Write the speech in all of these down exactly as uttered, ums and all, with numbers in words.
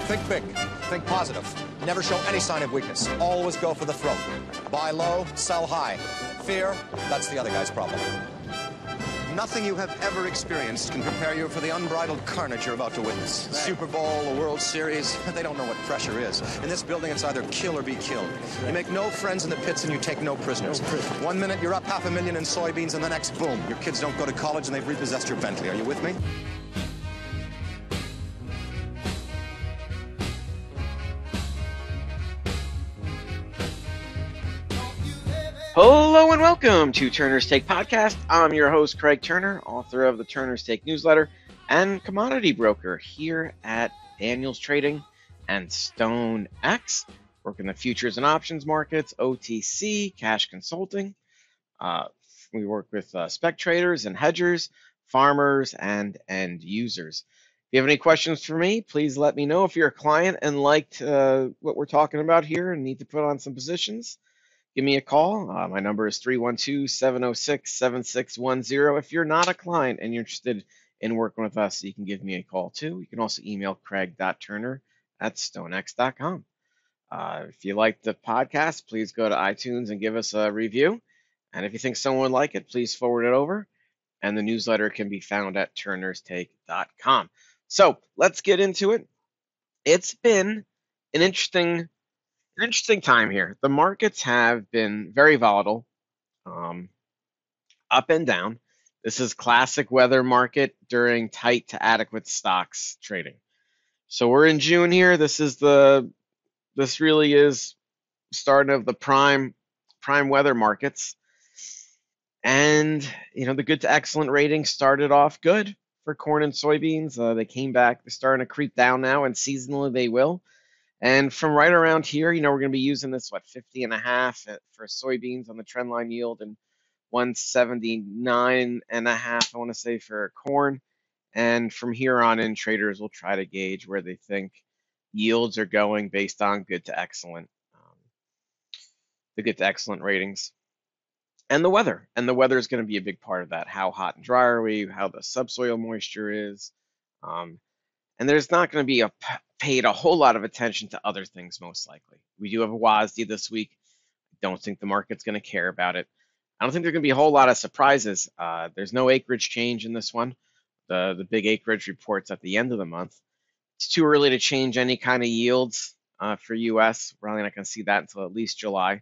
Think big. Think positive. Never show any sign of weakness. Always go for the throat. Buy low, sell high. Fear, that's the other guy's problem. Nothing you have ever experienced can prepare you for the unbridled carnage you're about to witness. Right. Super Bowl, the World Series, they don't know what pressure is. In this building, it's either kill or be killed. You make no friends in the pits and you take no prisoners. No prisoners. One minute, you're up half a million in soybeans, and the next, boom, your kids don't go to college and they've repossessed your Bentley. Are you with me? Hello and welcome to Turner's Take Podcast. I'm your host, Craig Turner, author of the Turner's Take newsletter and commodity broker here at Daniels Trading and StoneX. Work in the futures and options markets, O T C, cash consulting. Uh, we work with uh, spec traders and hedgers, farmers, and end users. If you have any questions for me, please let me know. If you're a client and liked uh, what we're talking about here and need to put on some positions, give me a call. Uh, my number is three one two, seven oh six, seven six one zero. If you're not a client and you're interested in working with us, you can give me a call too. You can also email craig dot turner at stonex dot com. Uh, if you like the podcast, please go to iTunes and give us a review. And if you think someone would like it, please forward it over. And the newsletter can be found at turners take dot com. So let's get into it. It's been an interesting An interesting time here. The markets have been very volatile, um, up and down. This is classic weather market during tight to adequate stocks trading. So we're in June here. This is the this really is start of the prime prime weather markets. And you know the good to excellent ratings started off good for corn and soybeans. Uh, they came back. They're starting to creep down now, and seasonally they will. And from right around here, you know, we're going to be using this, what, fifty and a half for soybeans on the trend line yield and one seventy-nine and a half, I want to say, for corn. And from here on in, traders will try to gauge where they think yields are going based on good to excellent, um, the good to excellent ratings. And the weather. And the weather is going to be a big part of that. How hot and dry are we? How the subsoil moisture is. Um, And there's not going to be a paid a whole lot of attention to other things, most likely. We do have a W A S D this week. Don't think the market's going to care about it. I don't think there's going to be a whole lot of surprises. Uh, there's no acreage change in this one. The, the big acreage reports at the end of the month. It's too early to change any kind of yields uh, for U S. We're probably not going to see that until at least July.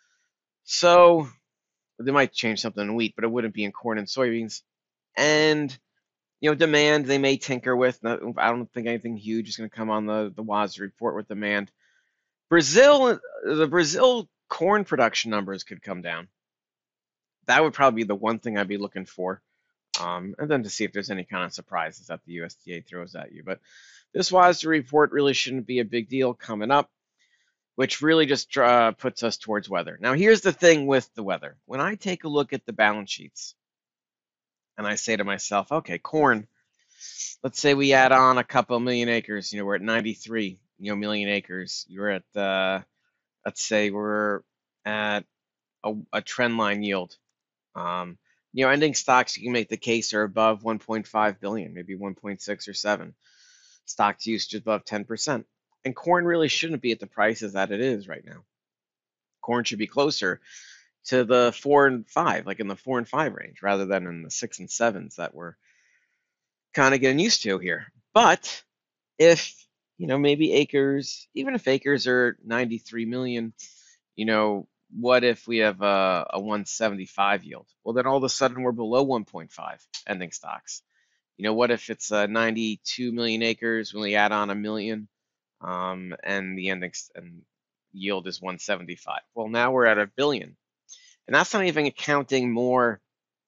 So they might change something in wheat, but it wouldn't be in corn and soybeans. And You know, demand, they may tinker with. I don't think anything huge is going to come on the, the W A S D report with demand. Brazil, the Brazil corn production numbers could come down. That would probably be the one thing I'd be looking for. Um, and then to see if there's any kind of surprises that the U S D A throws at you. But this W A S D report really shouldn't be a big deal coming up, which really just uh, puts us towards weather. Now, here's the thing with the weather. When I take a look at the balance sheets, and I say to myself, okay, corn, let's say we add on a couple million acres. You know, we're at ninety-three, you know, million acres. You're at, uh, let's say we're at a, a trend line yield. Um, you know, ending stocks, you can make the case are above one point five billion, maybe one point six or seven. Stocks used above ten percent. And corn really shouldn't be at the prices that it is right now. Corn should be closer to the four and five, like in the four and five range, rather than in the six and sevens that we're kind of getting used to here. But if, you know, maybe acres, even if acres are ninety-three million, you know, what if we have a, a one seventy-five yield? Well, then all of a sudden we're below one point five ending stocks. You know, what if it's a ninety-two million acres when we add on a million um, and the ending and yield is one seventy-five? Well, now we're at a billion. And that's not even accounting more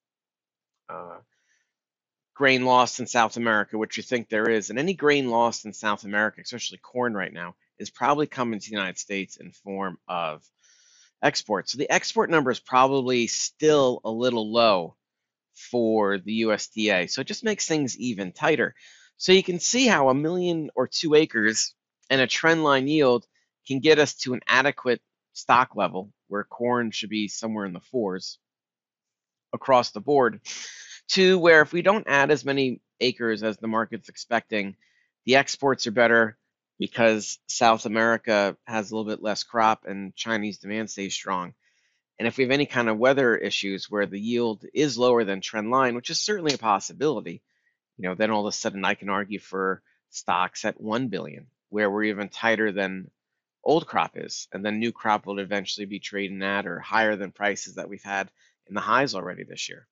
uh, grain lost in South America, which you think there is. And any grain lost in South America, especially corn right now, is probably coming to the United States in form of export. So the export number is probably still a little low for the U S D A. So it just makes things even tighter. So you can see how a million or two acres and a trend line yield can get us to an adequate stock level where corn should be somewhere in the fours across the board, to where if we don't add as many acres as the market's expecting, the exports are better, because South America has a little bit less crop and Chinese demand stays strong. And if we have any kind of weather issues where the yield is lower than trend line, which is certainly a possibility, you know, then all of a sudden I can argue for stocks at one billion, where we're even tighter than old crop is, and then new crop will eventually be trading at or higher than prices that we've had in the highs already this year.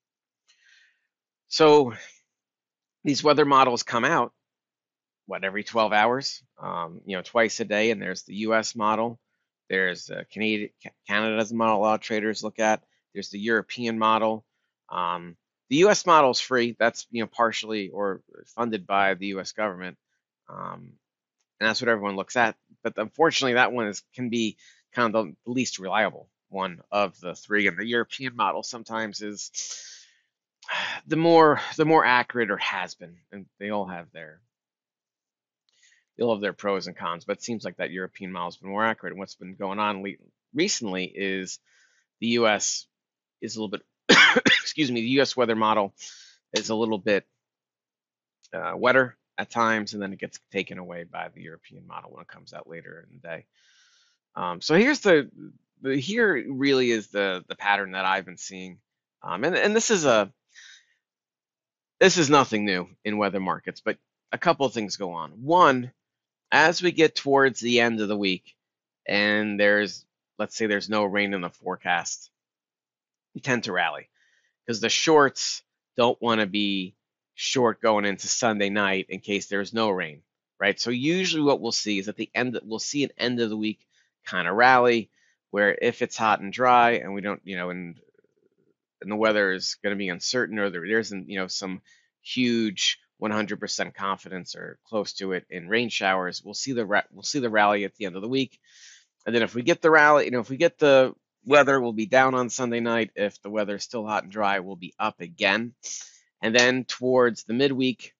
So these weather models come out, what, every twelve hours, um, you know, twice a day, and there's the U S model, there's uh, Canada, Canada's model a lot of traders look at, there's the European model. Um, the U S model is free. That's, you know, partially or funded by the U S government. Um, and that's what everyone looks at. But unfortunately, that one is can be kind of the least reliable one of the three. And the European model sometimes is the more the more accurate, or has been, and they all have their they all have their pros and cons. But it seems like that European model has been more accurate. And what's been going on le- recently is the U S is a little bit excuse me, the U S weather model is a little bit uh, wetter at times, and then it gets taken away by the European model when it comes out later in the day. Um, so here's the, the here really is the the pattern that I've been seeing, um, and and this is a this is nothing new in weather markets, but a couple of things go on. One, as we get towards the end of the week, and there's let's say there's no rain in the forecast, you tend to rally because the shorts don't want to be short going into Sunday night in case there's no rain, right? So usually what we'll see is at the end, we'll see an end of the week kind of rally where if it's hot and dry and we don't, you know, and and the weather is going to be uncertain, or there, there isn't, you know, some huge one hundred percent confidence or close to it in rain showers, we'll see the we'll see the rally at the end of the week. And then if we get the rally, you know, if we get the weather, we'll be down on Sunday night. If the weather is still hot and dry, we'll be up again. And then towards the midweek,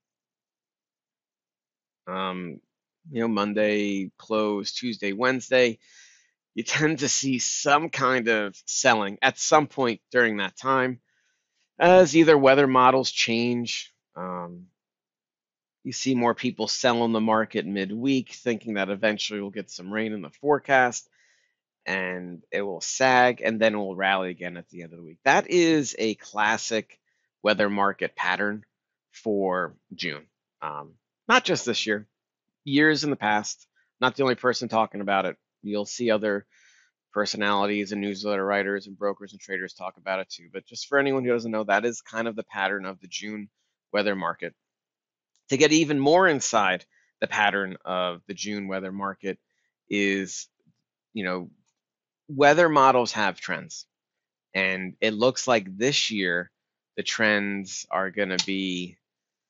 um, you know, Monday close, Tuesday, Wednesday, you tend to see some kind of selling at some point during that time as either weather models change. Um, you see more people selling the market midweek, thinking that eventually we'll get some rain in the forecast and it will sag and then it will rally again at the end of the week. That is a classic weather market pattern for June. Um, not just this year, years in the past. Not the only person talking about it. You'll see other personalities and newsletter writers and brokers and traders talk about it too. But just for anyone who doesn't know, that is kind of the pattern of the June weather market. To get even more inside the pattern of the June weather market is, you know, weather models have trends. And it looks like this year the trends are going to be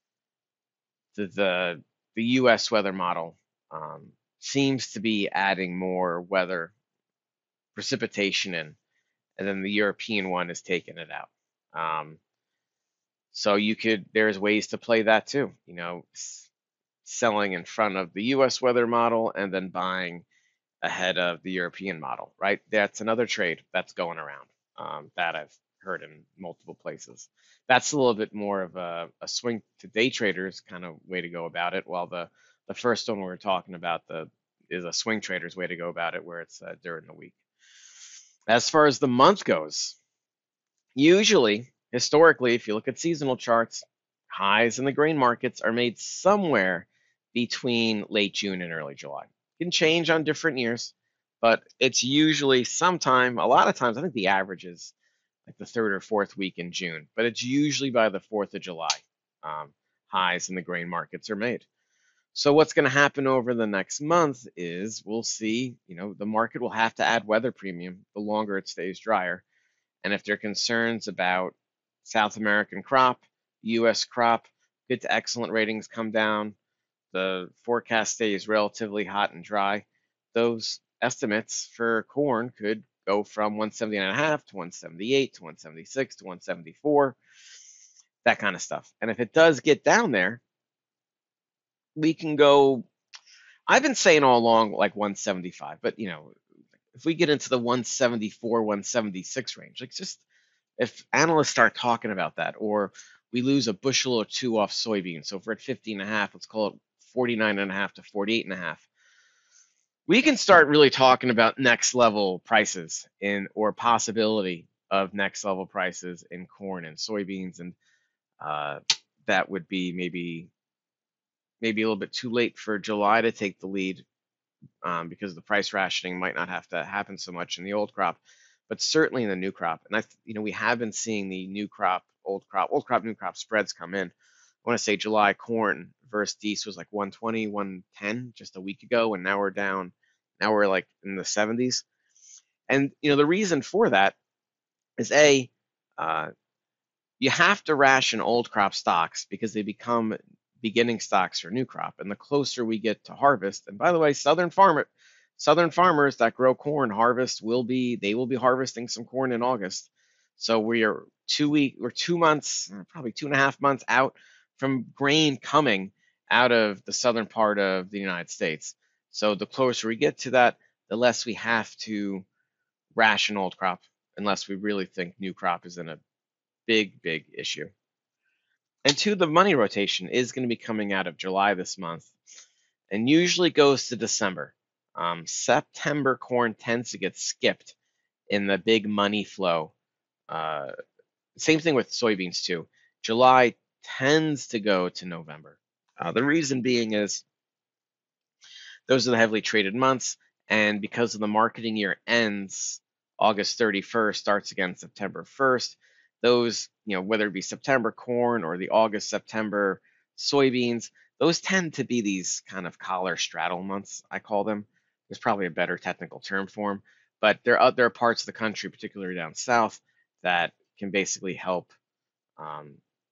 the, the the U S weather model um, seems to be adding more weather precipitation in, and then the European one is taking it out. Um, so you could there's ways to play that too. You know, s- selling in front of the U S weather model and then buying ahead of the European model, right? That's another trade that's going around um, that I've heard in multiple places. That's a little bit more of a, a swing to day traders kind of way to go about it, while the the first one we were talking about the is a swing trader's way to go about it, where it's uh, during the week. As far as the month goes, usually, historically, if you look at seasonal charts, highs in the grain markets are made somewhere between late June and early July. It can change on different years, but it's usually sometime, a lot of times, I think the average is like the third or fourth week in June, but it's usually by the fourth of July. Um, highs in the grain markets are made. So what's going to happen over the next month is we'll see, you know, the market will have to add weather premium the longer it stays drier. And if there are concerns about South American crop, U S crop, good to excellent ratings come down, the forecast stays relatively hot and dry, those estimates for corn could go from one seventy and a half to one seventy-eight to one seventy-six to one seventy-four, that kind of stuff. And if it does get down there, we can go, I've been saying all along like one seventy-five, but you know, if we get into the one seventy-four, one seventy-six range, like just if analysts start talking about that, or we lose a bushel or two off soybeans, so if we're at fifty and a half, let's call it forty-nine and a half to forty-eight and a half. we can start really talking about next level prices in or possibility of next level prices in corn and soybeans, and uh, that would be maybe maybe a little bit too late for July to take the lead, um, because the price rationing might not have to happen so much in the old crop, but certainly in the new crop. And I, you know, we have been seeing the new crop, old crop, old crop, new crop spreads come in. I want to say July corn versus Dees was like one twenty, one ten just a week ago, and now we're down. Now we're like in the seventies. And you know, the reason for that is a uh, you have to ration old crop stocks because they become beginning stocks for new crop. And the closer we get to harvest, and by the way, southern farmer, southern farmers that grow corn harvest will be they will be harvesting some corn in August. So we are two week or two months, probably two and a half months out from grain coming out of the southern part of the United States. So the closer we get to that, the less we have to ration old crop, unless we really think new crop is in a big, big issue. And two, the money rotation is going to be coming out of July this month and usually goes to December. Um, September corn tends to get skipped in the big money flow. Uh, same thing with soybeans too. July tends to go to November. Uh, the reason being is those are the heavily traded months, and because of the marketing year ends August thirty-first, starts again September first, those, you know, whether it be September corn or the August, September soybeans, those tend to be these kind of collar straddle months, I call them. There's probably a better technical term for them, but there are, there are parts of the country, particularly down south, that can basically help. Um,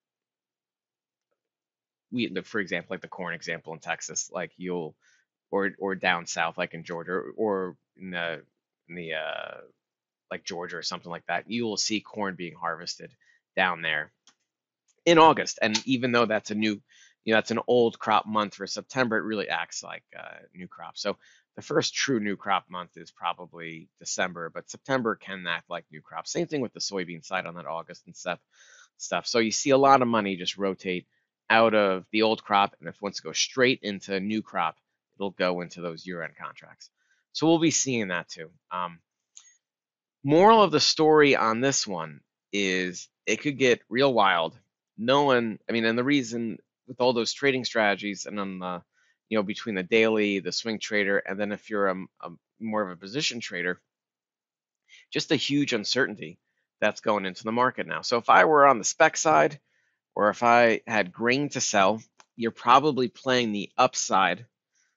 we, for example, like the corn example in Texas, like you'll, or or down south, like in Georgia, or, or in the in the uh, like Georgia or something like that, you will see corn being harvested down there in August. And even though that's a new, you know, that's an old crop month for September, it really acts like a new crop. So the first true new crop month is probably December, but September can act like new crop. Same thing with the soybean side on that August and stuff. Stuff. So you see a lot of money just rotate out of the old crop, and if it wants to go straight into new crop, it'll go into those year-end contracts. So we'll be seeing that too. Um, moral of the story on this one is it could get real wild. No one, I mean, and the reason with all those trading strategies and on the, you know, between the daily, the swing trader, and then if you're a, a more of a position trader, just a huge uncertainty that's going into the market now. So if I were on the spec side, or if I had grain to sell, you're probably playing the upside.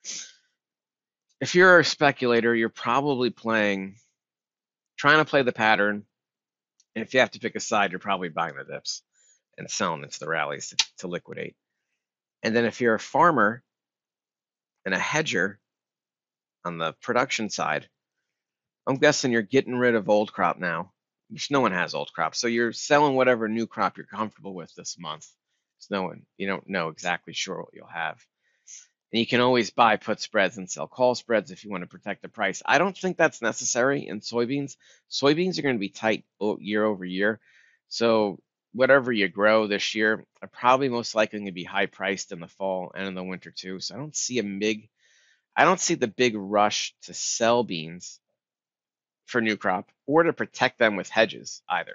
If you're a speculator, you're probably playing, trying to play the pattern. And if you have to pick a side, you're probably buying the dips and selling into the rallies to, to liquidate. And then if you're a farmer and a hedger on the production side, I'm guessing you're getting rid of old crop now, which no one has old crop. So you're selling whatever new crop you're comfortable with this month. It's no one, you don't know exactly sure what you'll have. And you can always buy put spreads and sell call spreads if you want to protect the price. I don't think that's necessary in soybeans. Soybeans are going to be tight year over year. So whatever you grow this year are probably most likely going to be high priced in the fall and in the winter too. So I don't see a big, I don't see the big rush to sell beans for new crop or to protect them with hedges either.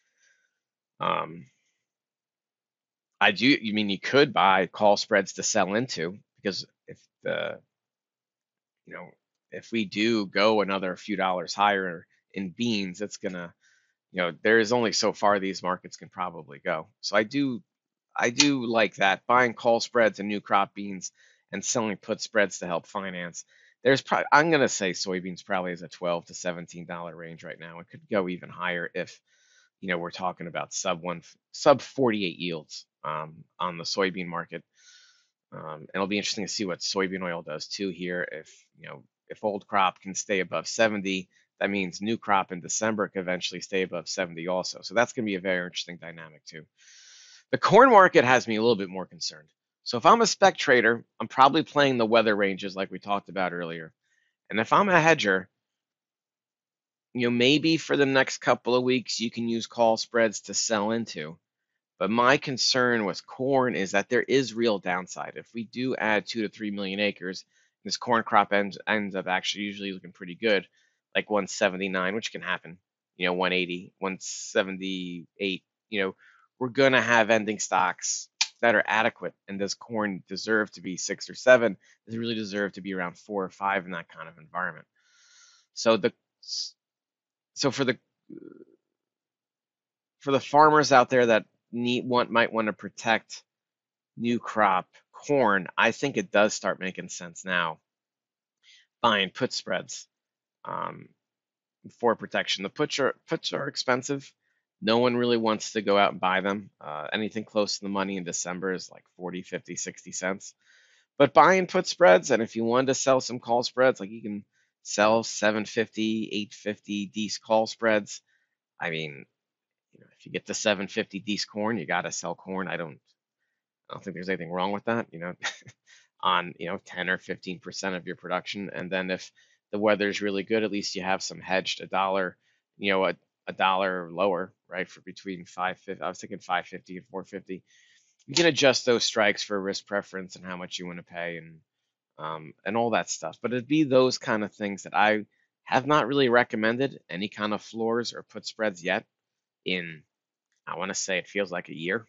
Um, I do, you mean you could buy call spreads to sell into, because if the, you know, if we do go another few dollars higher in beans, it's gonna, you know, there is only so far these markets can probably go. So I do, I do like that, buying call spreads and new crop beans and selling put spreads to help finance. There's probably, I'm gonna say soybeans probably is a twelve to seventeen dollar range right now. It could go even higher if, you know, we're talking about sub one, sub forty-eight yields um, on the soybean market. Um, and it'll be interesting to see what soybean oil does too here. If, you know, if old crop can stay above seventy, that means new crop in December can eventually stay above seventy also. So that's going to be a very interesting dynamic too. The corn market has me a little bit more concerned. So if I'm a spec trader, I'm probably playing the weather ranges like we talked about earlier. And if I'm a hedger, you know, maybe for the next couple of weeks, you can use call spreads to sell into. But my concern with corn is that there is real downside. If we do add two to three million acres, this corn crop ends ends up actually usually looking pretty good, like one seventy-nine, which can happen, you know, one eighty, one seventy-eight, you know, we're gonna have ending stocks that are adequate. And does corn deserve to be six or seven? Does it really deserve to be around four or five in that kind of environment? So the so for the for the farmers out there that need want might want to protect new crop corn, I think it does start making sense now buying put spreads um, for protection. The puts are puts are expensive. No one really wants to go out and buy them. Uh, anything close to the money in December is like forty, fifty, sixty cents. But buying put spreads, and if you wanted to sell some call spreads, like you can sell seven fifty, eight fifty D's call spreads. I mean, you know, if you get to seven fifty D's corn, you got to sell corn. I don't I don't think there's anything wrong with that, you know, on, you know, ten or fifteen percent of your production. And then if the weather's really good, at least you have some hedged a dollar, you know, a, a dollar lower, right? For between five fifty, I was thinking five fifty and four fifty. You can adjust those strikes for risk preference and how much you want to pay and um, and all that stuff. But it'd be those kind of things that I have not really recommended any kind of floors or put spreads yet in, I want to say it feels like a year.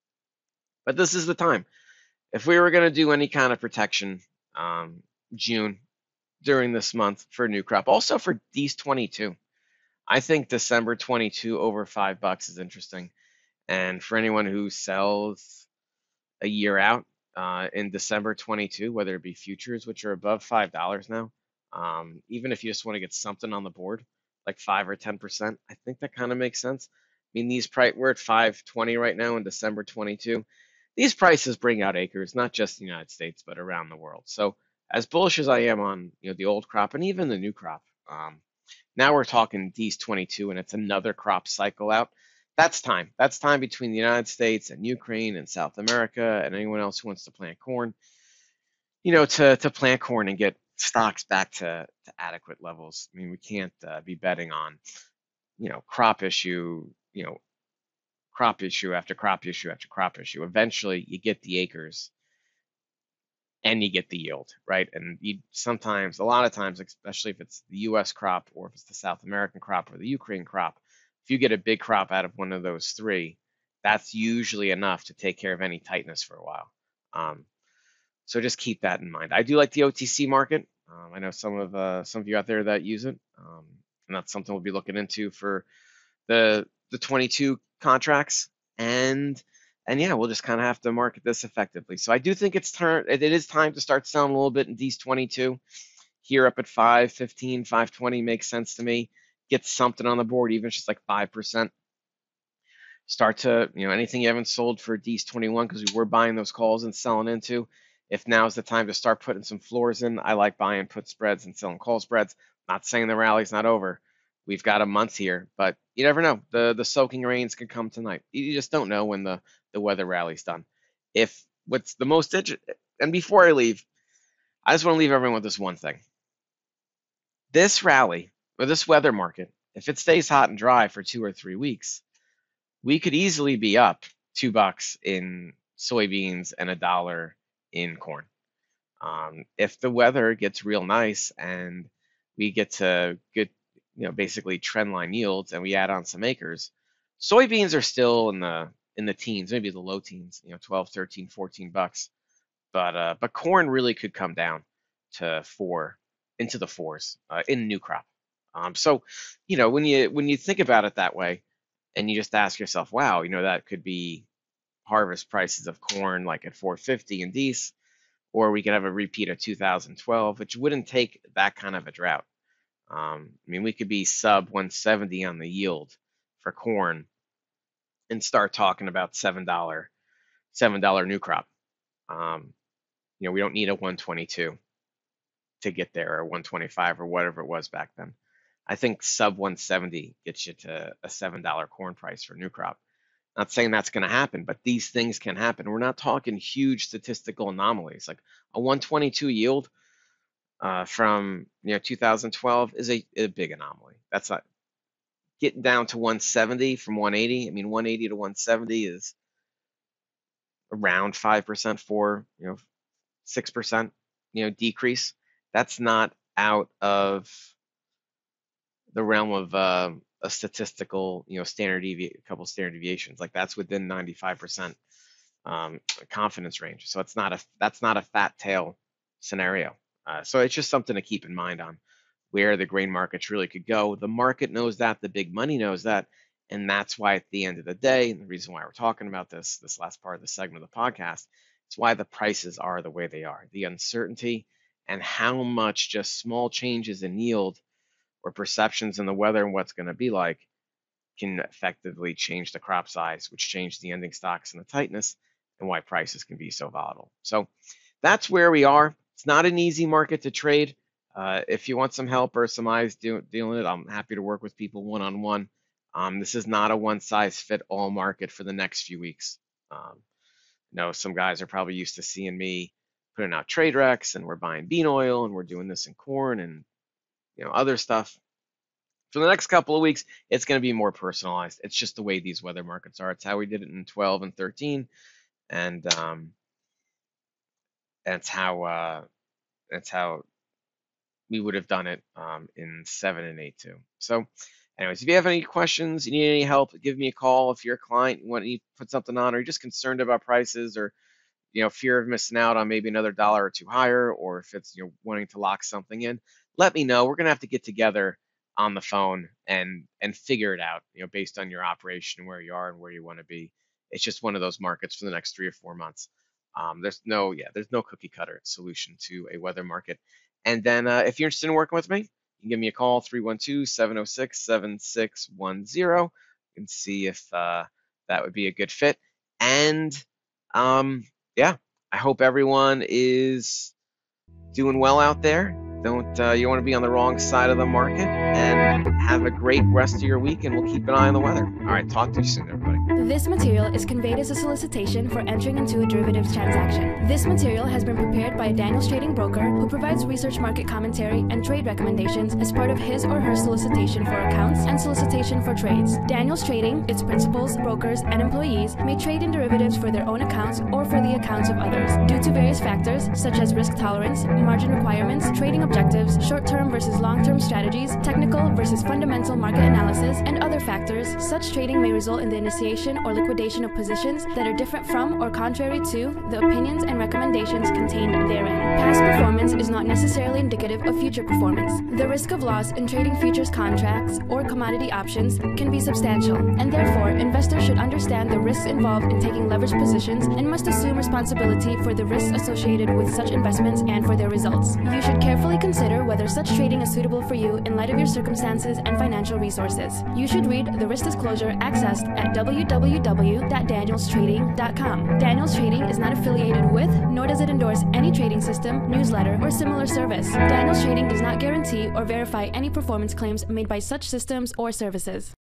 But this is the time. If we were going to do any kind of protection, um, June during this month for new crop, also for D's twenty-two, I think December twenty-two over five bucks is interesting. And for anyone who sells a year out uh, in December twenty-two, whether it be futures, which are above five dollars now, um, even if you just want to get something on the board, like five or ten percent, I think that kind of makes sense. I mean, these price we're at five twenty right now in December twenty-two. These prices bring out acres, not just the United States, but around the world. So as bullish as I am on, you know, the old crop and even the new crop, um, now we're talking D's twenty-two and it's another crop cycle out. That's time. That's time between the United States and Ukraine and South America and anyone else who wants to plant corn, you know, to, to plant corn and get stocks back to, to adequate levels. I mean, we can't uh, be betting on, you know, crop issue, you know, crop issue after crop issue after crop issue. Eventually, you get the acres and you get the yield, right? And you sometimes, a lot of times, especially if it's the U S crop or if it's the South American crop or the Ukraine crop, if you get a big crop out of one of those three, that's usually enough to take care of any tightness for a while. Um, so just keep that in mind. I do like the O T C market. Um, I know some of uh, some of you out there that use it, um, and that's something we'll be looking into for the the twenty-two contracts, and and yeah, we'll just kind of have to market this effectively. So I do think it's turn it is time to start selling a little bit in D's twenty-two. Here up at five fifteen, five twenty makes sense to me. Get something on the board, even if it's just like five percent. Start to, you know, anything you haven't sold for D's twenty-one, because we were buying those calls and selling into. If now's the time to start putting some floors in, I like buying put spreads and selling call spreads. Not saying the rally's not over. We've got a month here, but you never know. The the soaking rains could come tonight. You just don't know when the, the weather rally's done. If what's the most and before I leave, I just want to leave everyone with this one thing. This rally or this weather market, if it stays hot and dry for two or three weeks, we could easily be up two bucks in soybeans and a dollar in corn. Um, if the weather gets real nice and we get to good, you know, basically trend line yields and we add on some acres, soybeans are still in the in the teens, maybe the low teens, you know, twelve, thirteen, fourteen bucks. But uh, but corn really could come down to four, into the fours uh, in new crop. Um, so, you know, when you when you think about it that way, and you just ask yourself, wow, you know, that could be harvest prices of corn like at four fifty in D's, or we could have a repeat of two thousand twelve, which wouldn't take that kind of a drought. Um, I mean, we could be sub one seventy on the yield for corn and start talking about seven dollar seven dollar new crop. Um, you know, we don't need a one twenty-two to get there, or one twenty-five, or whatever it was back then. I think sub one seventy gets you to a seven dollar corn price for new crop. Not saying that's going to happen, but these things can happen. We're not talking huge statistical anomalies. Like a one twenty-two yield uh, from, you know, two thousand twelve is a, a big anomaly. That's not getting down to one seventy from one eighty. I mean, one eighty to one seventy is around five percent, for, you know, six percent, you know, decrease. that's not out of the realm of uh, a statistical, you know, standard devi- a couple standard deviations. Like that's within ninety-five percent um, confidence range. So it's not a that's not a fat tail scenario. Uh, so it's just something to keep in mind on where the grain markets really could go. The market knows that, the big money knows that, and that's why at the end of the day, and the reason why we're talking about this this last part of the segment of the podcast, it's why the prices are the way they are. The uncertainty and how much just small changes in yield or perceptions in the weather and what's going to be like can effectively change the crop size, which change the ending stocks and the tightness, and why prices can be so volatile. So that's where we are. It's not an easy market to trade. Uh, if you want some help or some eyes do, dealing it, I'm happy to work with people one-on-one. Um, this is not a one-size-fit-all market for the next few weeks. Um, you know, some guys are probably used to seeing me putting out trade recs, and we're buying bean oil, and we're doing this in corn and you know other stuff. For the next couple of weeks, it's going to be more personalized. It's just the way these weather markets are. It's how we did it in twelve and thirteen, and um, that's how uh, that's how we would have done it um, in seven and eight too. So, anyways, if you have any questions, you need any help, give me a call. If you're a client, you want to put something on, or you're just concerned about prices, or you know, fear of missing out on maybe another dollar or two higher, or if it's you know wanting to lock something in, let me know. We're gonna have to get together on the phone and and figure it out, you know, based on your operation, where you are and where you want to be. It's just one of those markets for the next three or four months. Um, there's no, yeah, there's no cookie cutter solution to a weather market. And then uh, if you're interested in working with me, you can give me a call, three one two, seven oh six, seven six one zero, and see if uh, that would be a good fit. And um, yeah, I hope everyone is doing well out there. Don't uh, you want to be on the wrong side of the market, and have a great rest of your week, and we'll keep an eye on the weather. All right, talk to you soon, everybody. This material is conveyed as a solicitation for entering into a derivatives transaction. This material has been prepared by a Daniels Trading broker who provides research, market commentary, and trade recommendations as part of his or her solicitation for accounts and solicitation for trades. Daniels Trading, its principals, brokers, and employees may trade in derivatives for their own accounts or for the accounts of others. Due to various factors such as risk tolerance, margin requirements, trading objectives, short-term versus long-term strategies, technical versus fundamental market analysis, and other factors, such trading may result in the initiation or liquidation of positions that are different from or contrary to the opinions and recommendations contained therein. Past performance is not necessarily indicative of future performance. The risk of loss in trading futures contracts or commodity options can be substantial, and therefore investors should understand the risks involved in taking leveraged positions and must assume responsibility for the risks associated with such investments and for their results. You should carefully consider whether such trading is suitable for you in light of your circumstances and financial resources. You should read the risk disclosure accessed at w w w dot daniels trading dot com. Daniels Trading is not affiliated with, nor does it endorse any trading system, newsletter, or similar service. Daniels Trading does not guarantee or verify any performance claims made by such systems or services.